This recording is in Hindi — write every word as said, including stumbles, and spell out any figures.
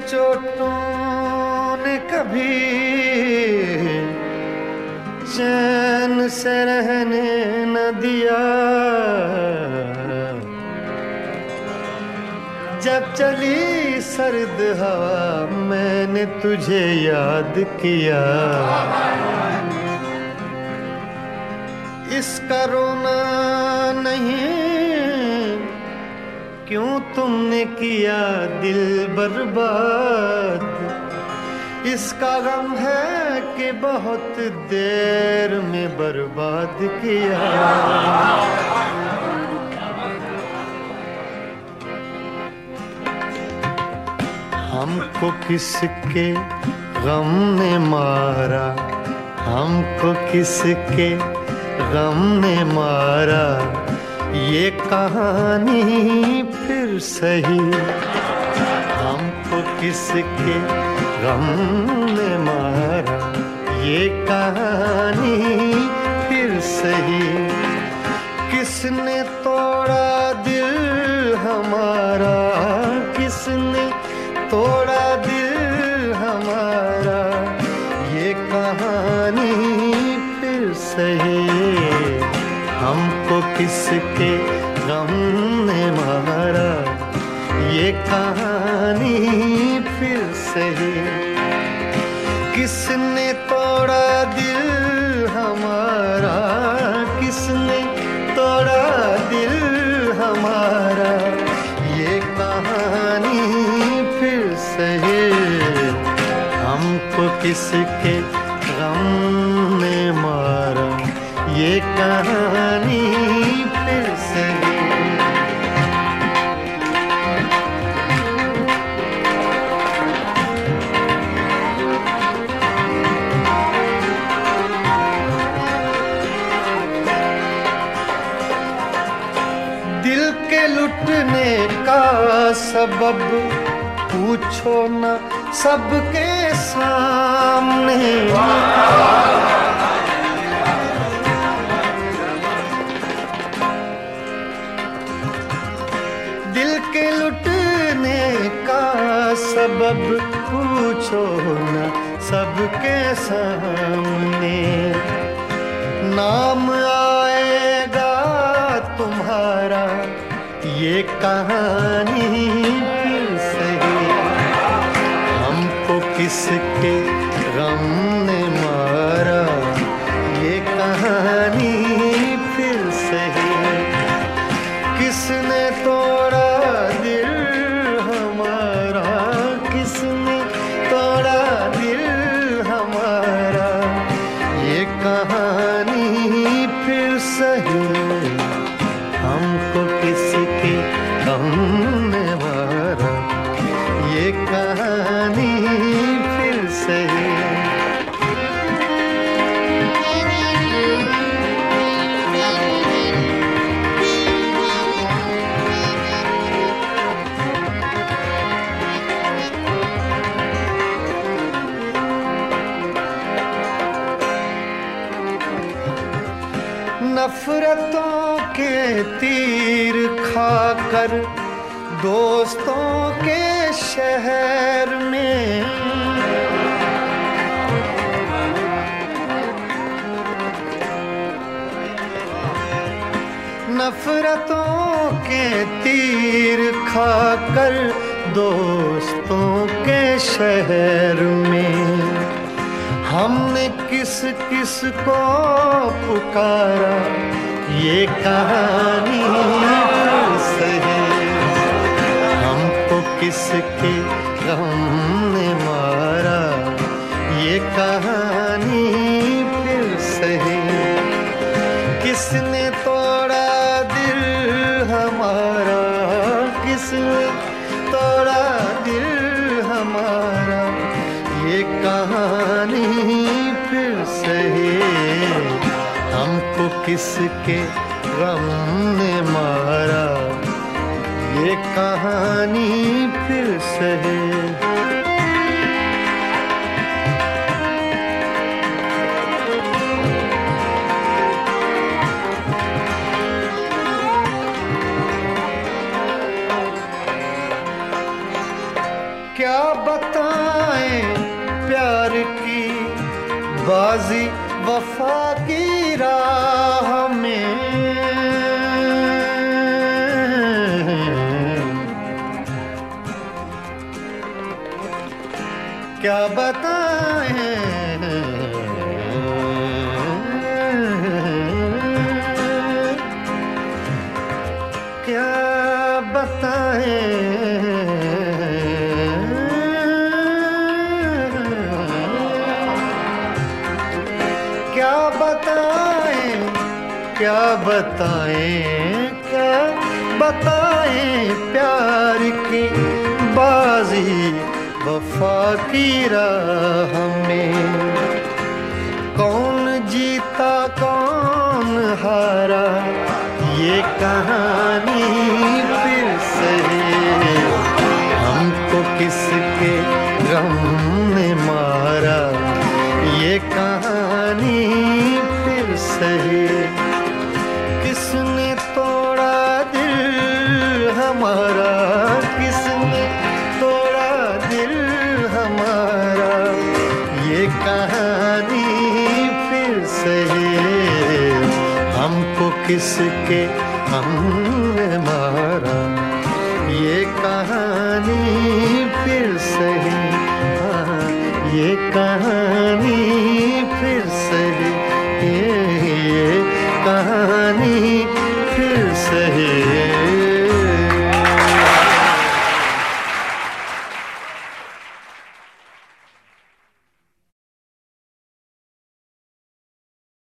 चोटों ने कभी चैन से रहने न दिया। जब चली सर्द हवा मैंने तुझे याद किया। इसका रोना नहीं, क्यों तुमने किया दिल बर्बाद। इसका गम है कि बहुत देर में बर्बाद किया। हमको किसके गम ने मारा, हमको किसके गम ने मारा, ये कहानी फिर सही। हमको किसके गम ने मारा, ये कहानी फिर सही। किसने तोड़ा दिल हमारा, किसने तोड़ा दिल हमारा, ये कहानी फिर सही। हमको किसके गम ने मारा, ये कहानी फिर सही। किसने तोड़ा दिल हमारा, किसने तोड़ा दिल हमारा, ये कहानी फिर सही। हमको किसके गम ने मारा, ये कहानी फिर सही। दिल के लुटने का सबब पूछो न सबके सामने। दिल के लुटने का सबब पूछो न सबके सामने। नाम आएगा तुम्हारा, ये कहानी फिर सही। हमको किसके गम ने मारा, ये कहानी फिर सही। किसने तोड़ा दिल हमारा, किसने तोड़ा दिल हमारा, ये कहानी फिर सही। हमको किसके गम ने मारा, ये कहानी फिर सही। नफरतों के तीर खाकर दोस्तों के शहर में, नफरतों के तीर खाकर दोस्तों के शहर में। हमने किस किस को पुकारा, ये कहानी फिर सही। हमको किसके गम ने मारा, ये कहानी फिर सही। किसने तोड़ा दिल हमारा, किसने तोड़ा दिल हमारा, ये कहानी फिर सही। हमको किसके गम ने मारा, ये कहानी फिर सही। क्या बाजी वफा की राह में क्या बताएं, क्या बताएं, क्या बताएं, क्या बताएं, क्या बताएं प्यार की बाजी वफा की राह में। कौन जीता कौन हारा ये कहानी फिर सही, हमको किसके गम ने मारा ये कहानी फिर सही। किसने तोड़ा दिल हमारा, किसने तोड़ा दिल हमारा ये कहानी फिर सही, हमको किसके हमने मारा ये कहानी फिर सही। हाँ, ये कहानी फिर सही, ये, ये कहानी फिर सही।